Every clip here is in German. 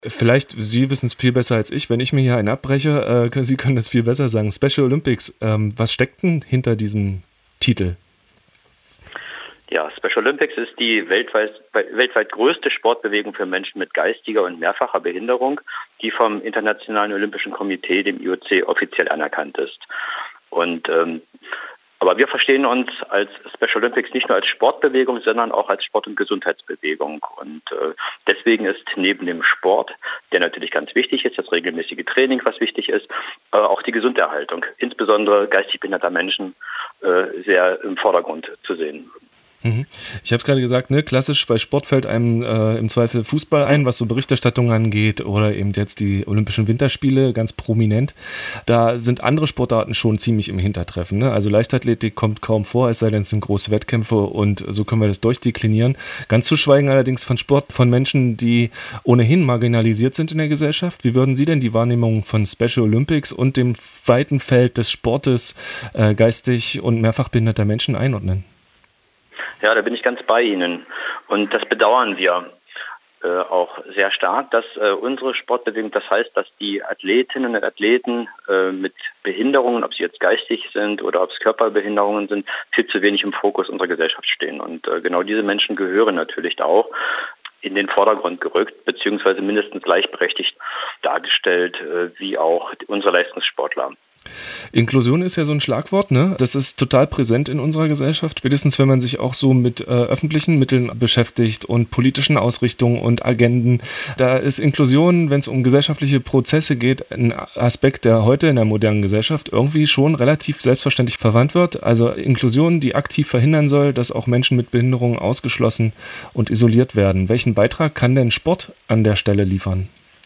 Vielleicht, Sie wissen es viel besser als ich. Wenn ich mir hier einen abbreche, Sie können das viel besser sagen. Special Olympics, was steckt denn hinter diesem Titel? Ja, Special Olympics ist die weltweit größte Sportbewegung für Menschen mit geistiger und mehrfacher Behinderung, die vom Internationalen Olympischen Komitee, dem IOC, offiziell anerkannt ist. Aber wir verstehen uns als Special Olympics nicht nur als Sportbewegung, sondern auch als Sport- und Gesundheitsbewegung. Deswegen ist neben dem Sport, der natürlich ganz wichtig ist, das regelmäßige Training, was wichtig ist, auch die Gesunderhaltung, insbesondere geistig behinderter Menschen, sehr im Vordergrund zu sehen. Ich habe es gerade gesagt, ne, klassisch bei Sport fällt einem im Zweifel Fußball ein, was so Berichterstattung angeht, oder eben jetzt die Olympischen Winterspiele, ganz prominent. Da sind andere Sportarten schon ziemlich im Hintertreffen. Ne? Also Leichtathletik kommt kaum vor, es sei denn, es sind große Wettkämpfe, und so können wir das durchdeklinieren. Ganz zu schweigen allerdings von Sport von Menschen, die ohnehin marginalisiert sind in der Gesellschaft. Wie würden Sie denn die Wahrnehmung von Special Olympics und dem weiten Feld des Sportes geistig und mehrfach behinderter Menschen einordnen? Ja, da bin ich ganz bei Ihnen. Und das bedauern wir auch sehr stark, dass unsere Sportbewegung, das heißt, dass die Athletinnen und Athleten mit Behinderungen, ob sie jetzt geistig sind oder ob es Körperbehinderungen sind, viel zu wenig im Fokus unserer Gesellschaft stehen. Und genau diese Menschen gehören natürlich auch in den Vordergrund gerückt, beziehungsweise mindestens gleichberechtigt dargestellt, wie auch unsere Leistungssportler. Inklusion ist ja so ein Schlagwort, ne? Das ist total präsent in unserer Gesellschaft, spätestens wenn man sich auch so mit öffentlichen Mitteln beschäftigt und politischen Ausrichtungen und Agenden. Da ist Inklusion, wenn es um gesellschaftliche Prozesse geht, ein Aspekt, der heute in der modernen Gesellschaft irgendwie schon relativ selbstverständlich verwandt wird. Also Inklusion, die aktiv verhindern soll, dass auch Menschen mit Behinderungen ausgeschlossen und isoliert werden. Welchen Beitrag kann denn Sport an der Stelle liefern?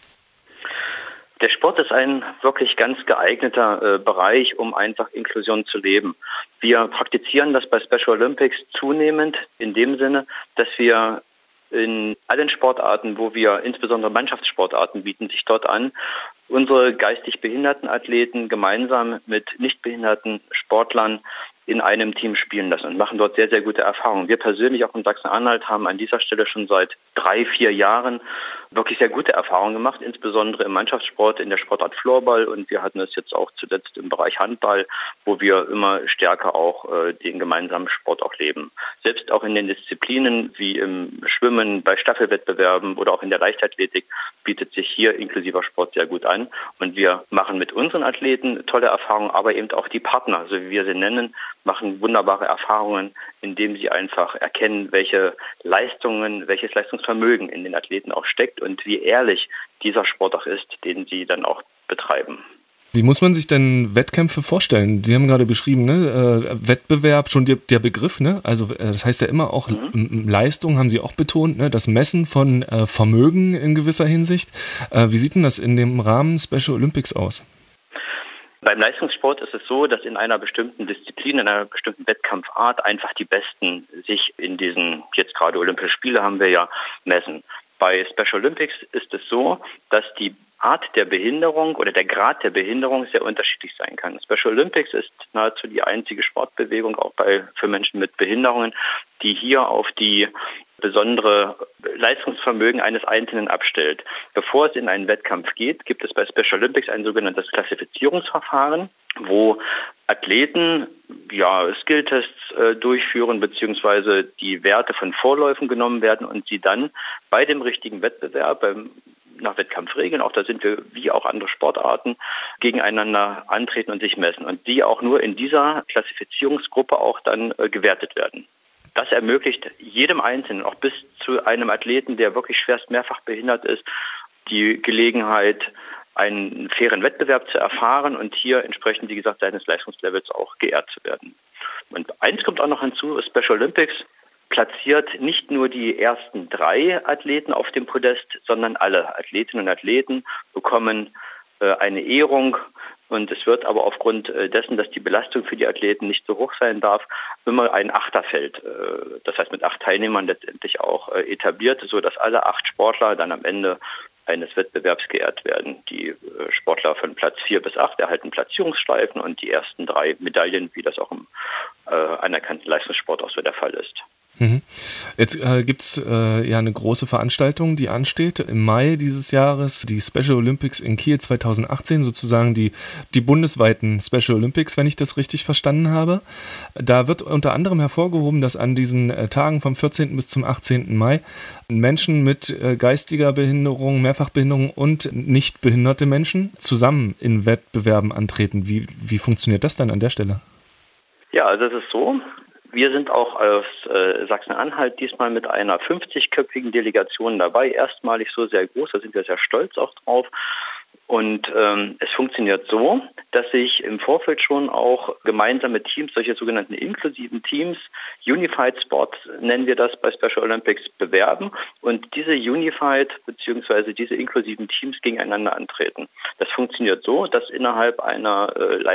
Der Sport ist ein wirklich ganz geeigneter Bereich, um einfach Inklusion zu leben. Wir praktizieren das bei Special Olympics zunehmend in dem Sinne, dass wir in allen Sportarten, wo wir insbesondere Mannschaftssportarten bieten sich dort an, unsere geistig behinderten Athleten gemeinsam mit nicht behinderten Sportlern in einem Team spielen lassen und machen dort sehr, sehr gute Erfahrungen. Wir persönlich auch in Sachsen-Anhalt haben an dieser Stelle schon seit 3-4 Jahren wirklich sehr gute Erfahrungen gemacht, insbesondere im Mannschaftssport, in der Sportart Floorball, und wir hatten es jetzt auch zuletzt im Bereich Handball, wo wir immer stärker auch den gemeinsamen Sport auch leben. Selbst auch in den Disziplinen wie im Schwimmen, bei Staffelwettbewerben oder auch in der Leichtathletik bietet sich hier inklusiver Sport sehr gut an, und wir machen mit unseren Athleten tolle Erfahrungen, aber eben auch die Partner, so wie wir sie nennen, machen wunderbare Erfahrungen, indem sie einfach erkennen, welche Leistungen, welches Leistungsvermögen in den Athleten auch steckt und wie ehrlich dieser Sport auch ist, den sie dann auch betreiben. Wie muss man sich denn Wettkämpfe vorstellen? Sie haben gerade beschrieben, ne? Wettbewerb, schon der Begriff, ne? Also das heißt ja immer auch Leistung, haben Sie auch betont, ne? Das Messen von Vermögen in gewisser Hinsicht. Wie sieht denn das in dem Rahmen Special Olympics aus? Beim Leistungssport ist es so, dass in einer bestimmten Disziplin, in einer bestimmten Wettkampfart einfach die Besten sich in diesen, jetzt gerade Olympische Spiele haben wir ja, messen. Bei Special Olympics ist es so, dass die Art der Behinderung oder der Grad der Behinderung sehr unterschiedlich sein kann. Special Olympics ist nahezu die einzige Sportbewegung, auch für Menschen mit Behinderungen, die hier auf die besondere Leistungsvermögen eines Einzelnen abstellt. Bevor es in einen Wettkampf geht, gibt es bei Special Olympics ein sogenanntes Klassifizierungsverfahren, wo Athleten Skilltests durchführen bzw. die Werte von Vorläufen genommen werden und sie dann bei dem richtigen Wettbewerb, nach Wettkampfregeln, auch da sind wir wie auch andere Sportarten, gegeneinander antreten und sich messen, und die auch nur in dieser Klassifizierungsgruppe auch dann gewertet werden. Das ermöglicht jedem Einzelnen, auch bis zu einem Athleten, der wirklich schwerst mehrfach behindert ist, die Gelegenheit, einen fairen Wettbewerb zu erfahren und hier entsprechend, wie gesagt, seines Leistungslevels auch geehrt zu werden. Und eins kommt auch noch hinzu, Special Olympics platziert nicht nur die ersten 3 Athleten auf dem Podest, sondern alle Athletinnen und Athleten bekommen eine Ehrung. Und es wird aber aufgrund dessen, dass die Belastung für die Athleten nicht so hoch sein darf, immer ein Achterfeld, das heißt mit 8 Teilnehmern letztendlich auch etabliert, sodass alle 8 Sportler dann am Ende eines Wettbewerbs geehrt werden. Die Sportler von Platz 4 bis 8 erhalten Platzierungsstreifen und die ersten 3 Medaillen, wie das auch im anerkannten Leistungssport auch so der Fall ist. Mhm. Jetzt gibt es ja eine große Veranstaltung, die ansteht im Mai dieses Jahres, die Special Olympics in Kiel 2018, sozusagen die bundesweiten Special Olympics, wenn ich das richtig verstanden habe. Da wird unter anderem hervorgehoben, dass an diesen Tagen vom 14. bis zum 18. Mai Menschen mit geistiger Behinderung, Mehrfachbehinderung und nicht behinderte Menschen zusammen in Wettbewerben antreten. Wie funktioniert das dann an der Stelle? Ja, also es ist so. Wir sind auch aus Sachsen-Anhalt diesmal mit einer 50-köpfigen Delegation dabei. Erstmalig so sehr groß, da sind wir sehr stolz auch drauf. Und es funktioniert so, dass sich im Vorfeld schon auch gemeinsame Teams, solche sogenannten inklusiven Teams, Unified Sports nennen wir das bei Special Olympics, bewerben und diese Unified bzw. diese inklusiven Teams gegeneinander antreten. Das funktioniert so, dass innerhalb einer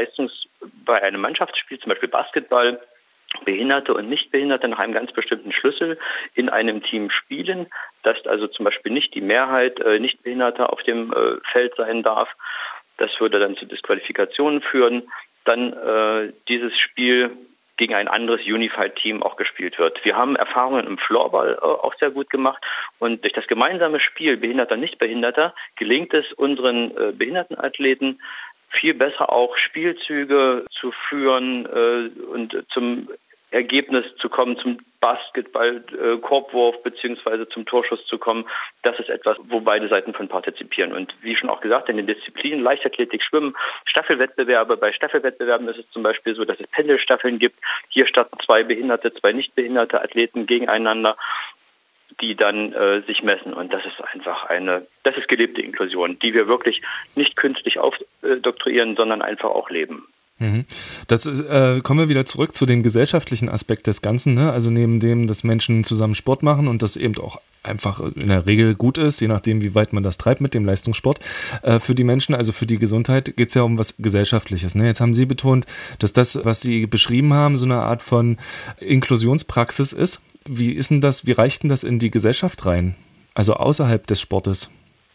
bei einem Mannschaftsspiel, zum Beispiel Basketball, Behinderte und Nichtbehinderte nach einem ganz bestimmten Schlüssel in einem Team spielen, dass also zum Beispiel nicht die Mehrheit Nichtbehinderter auf dem Feld sein darf. Das würde dann zu Disqualifikationen führen. Dann dieses Spiel gegen ein anderes Unified-Team auch gespielt wird. Wir haben Erfahrungen im Floorball auch sehr gut gemacht und durch das gemeinsame Spiel Behinderter und Nichtbehinderter gelingt es unseren Behindertenathleten, viel besser auch Spielzüge zu führen und zum Ergebnis zu kommen, zum Basketball, Korbwurf beziehungsweise zum Torschuss zu kommen. Das ist etwas, wo beide Seiten von partizipieren. Und wie schon auch gesagt, in den Disziplinen Leichtathletik, Schwimmen, Staffelwettbewerbe. Bei Staffelwettbewerben ist es zum Beispiel so, dass es Pendelstaffeln gibt. Hier starten 2 behinderte, 2 nicht-behinderte Athleten gegeneinander, die dann sich messen. Und das ist einfach das ist gelebte Inklusion, die wir wirklich nicht künstlich aufdoktrieren, sondern einfach auch leben. Das kommen wir wieder zurück zu dem gesellschaftlichen Aspekt des Ganzen, ne? Also neben dem, dass Menschen zusammen Sport machen und das eben auch einfach in der Regel gut ist, je nachdem, wie weit man das treibt mit dem Leistungssport. Für die Menschen, also für die Gesundheit, geht es ja um was Gesellschaftliches. Ne? Jetzt haben Sie betont, dass das, was Sie beschrieben haben, so eine Art von Inklusionspraxis ist. Wie ist denn das, wie reicht denn das in die Gesellschaft rein? Also außerhalb des Sportes?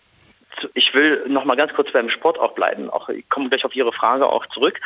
Ich will noch mal ganz kurz beim Sport auch bleiben. Ich komme gleich auf Ihre Frage auch zurück.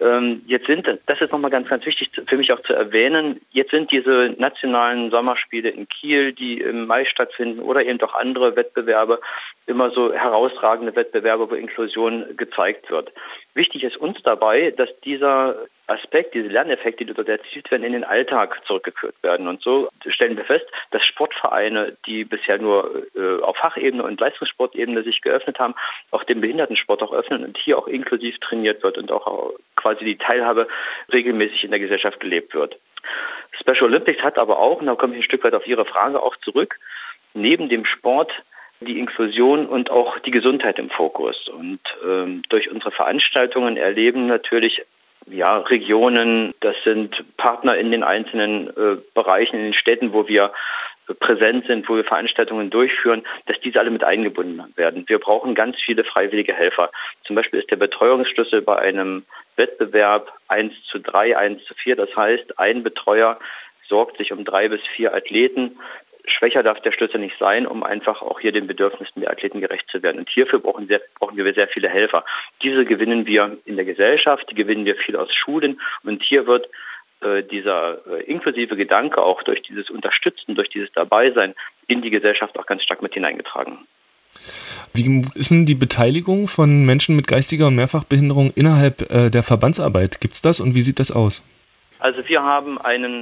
Das ist noch mal ganz, ganz wichtig für mich auch zu erwähnen, jetzt sind diese nationalen Sommerspiele in Kiel, die im Mai stattfinden oder eben auch andere Wettbewerbe, immer so herausragende Wettbewerbe, wo Inklusion gezeigt wird. Wichtig ist uns dabei, dass dieser Aspekt, diese Lerneffekte, die dort erzielt werden, in den Alltag zurückgeführt werden. Und so stellen wir fest, dass Sportvereine, die bisher nur auf Fachebene und Leistungssportebene sich geöffnet haben, auch den Behindertensport auch öffnen und hier auch inklusiv trainiert wird und auch quasi die Teilhabe regelmäßig in der Gesellschaft gelebt wird. Special Olympics hat aber auch, und da komme ich ein Stück weit auf Ihre Frage auch zurück, neben dem Sport die Inklusion und auch die Gesundheit im Fokus. Und durch unsere Veranstaltungen erleben natürlich Regionen, das sind Partner in den einzelnen Bereichen, in den Städten, wo wir präsent sind, wo wir Veranstaltungen durchführen, dass diese alle mit eingebunden werden. Wir brauchen ganz viele freiwillige Helfer. Zum Beispiel ist der Betreuungsschlüssel bei einem Wettbewerb 1:3, 1:4. Das heißt, ein Betreuer sorgt sich um 3 bis 4 Athleten. Schwächer darf der Schlüssel nicht sein, um einfach auch hier den Bedürfnissen der Athleten gerecht zu werden. Und hierfür brauchen wir sehr viele Helfer. Diese gewinnen wir in der Gesellschaft, die gewinnen wir viel aus Schulen. Und hier wird dieser inklusive Gedanke auch durch dieses Unterstützen, durch dieses Dabeisein in die Gesellschaft auch ganz stark mit hineingetragen. Wie ist denn die Beteiligung von Menschen mit geistiger und Mehrfachbehinderung innerhalb der Verbandsarbeit? Gibt es das und wie sieht das aus? Also wir haben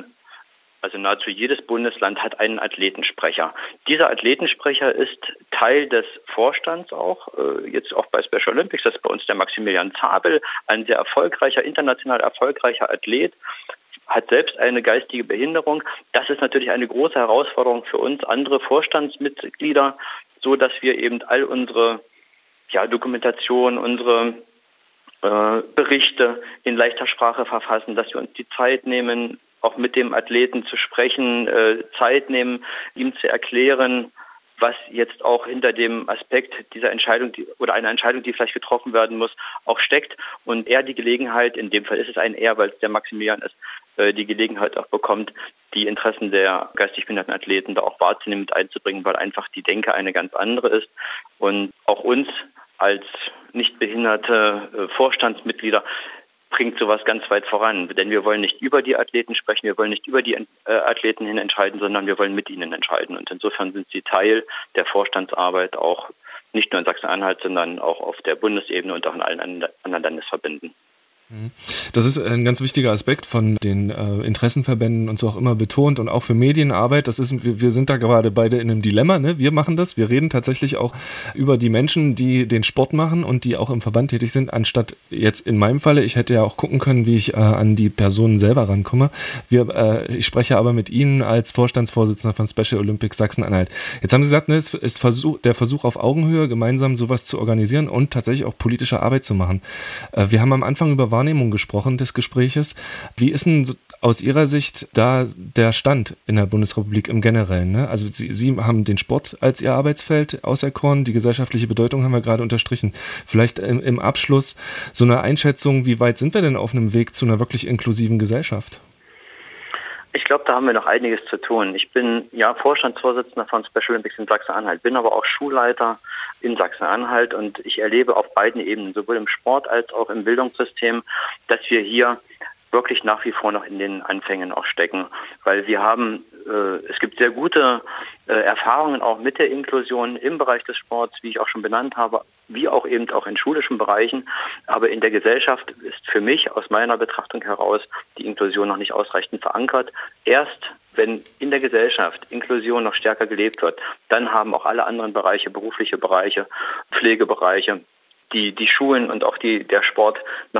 nahezu jedes Bundesland hat einen Athletensprecher. Dieser Athletensprecher ist Teil des Vorstands auch, jetzt auch bei Special Olympics, das ist bei uns der Maximilian Zabel, ein sehr erfolgreicher, international erfolgreicher Athlet, hat selbst eine geistige Behinderung. Das ist natürlich eine große Herausforderung für uns, andere Vorstandsmitglieder, so dass wir eben all unsere Dokumentation, unsere Berichte in leichter Sprache verfassen, dass wir uns die Zeit nehmen, auch mit dem Athleten zu sprechen, Zeit nehmen, ihm zu erklären, was jetzt auch hinter dem Aspekt dieser Entscheidung oder einer Entscheidung, die vielleicht getroffen werden muss, auch steckt und er die Gelegenheit, in dem Fall ist es ein Er, weil es der Maximilian ist, die Gelegenheit auch bekommt, die Interessen der geistig behinderten Athleten da auch wahrzunehmen, mit einzubringen, weil einfach die Denke eine ganz andere ist und auch uns als nicht behinderte Vorstandsmitglieder bringt sowas ganz weit voran. Denn wir wollen nicht über die Athleten sprechen, wir wollen nicht über die Athleten hin entscheiden, sondern wir wollen mit ihnen entscheiden. Und insofern sind sie Teil der Vorstandsarbeit auch nicht nur in Sachsen-Anhalt, sondern auch auf der Bundesebene und auch in allen anderen Landesverbänden. Das ist ein ganz wichtiger Aspekt von den Interessenverbänden und so auch immer betont und auch für Medienarbeit. Wir sind da gerade beide in einem Dilemma, ne? Wir machen das, wir reden tatsächlich auch über die Menschen, die den Sport machen und die auch im Verband tätig sind, anstatt jetzt in meinem Falle, ich hätte ja auch gucken können, wie ich an die Personen selber rankomme. Ich spreche aber mit Ihnen als Vorstandsvorsitzender von Special Olympics Sachsen-Anhalt. Jetzt haben Sie gesagt, ne, es ist der Versuch auf Augenhöhe, gemeinsam sowas zu organisieren und tatsächlich auch politische Arbeit zu machen. Wir haben am Anfang über Wahrnehmung gesprochen des Gespräches. Wie ist denn aus Ihrer Sicht da der Stand in der Bundesrepublik im Generellen? Ne? Also Sie haben den Sport als Ihr Arbeitsfeld auserkoren, die gesellschaftliche Bedeutung haben wir gerade unterstrichen. Vielleicht im Abschluss so eine Einschätzung, wie weit sind wir denn auf einem Weg zu einer wirklich inklusiven Gesellschaft? Ich glaube, da haben wir noch einiges zu tun. Ich bin ja Vorstandsvorsitzender von Special Olympics in Sachsen-Anhalt, bin aber auch Schulleiter in Sachsen-Anhalt und ich erlebe auf beiden Ebenen, sowohl im Sport als auch im Bildungssystem, dass wir hier wirklich nach wie vor noch in den Anfängen auch stecken, weil es gibt sehr gute Erfahrungen auch mit der Inklusion im Bereich des Sports, wie ich auch schon benannt habe, wie auch eben auch in schulischen Bereichen, aber in der Gesellschaft ist für mich aus meiner Betrachtung heraus die Inklusion noch nicht ausreichend verankert. Erst wenn in der Gesellschaft Inklusion noch stärker gelebt wird, dann haben auch alle anderen Bereiche, berufliche Bereiche, Pflegebereiche, die Schulen und auch der Sport noch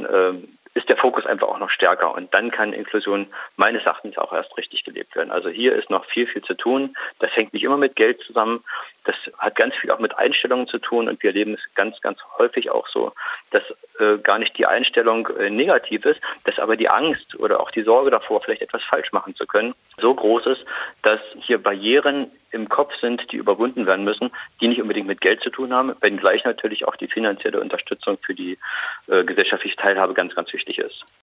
ist der Fokus einfach auch noch stärker. Und dann kann Inklusion meines Erachtens auch erst richtig gelebt werden. Also hier ist noch viel, viel zu tun. Das hängt nicht immer mit Geld zusammen. Das hat ganz viel auch mit Einstellungen zu tun. Und wir erleben es ganz, ganz häufig auch so, dass gar nicht die Einstellung negativ ist, dass aber die Angst oder auch die Sorge davor, vielleicht etwas falsch machen zu können, so groß ist, dass hier Barrieren im Kopf sind, die überwunden werden müssen, die nicht unbedingt mit Geld zu tun haben, wenngleich natürlich auch die finanzielle Unterstützung für die gesellschaftliche Teilhabe ganz, ganz wichtig ist.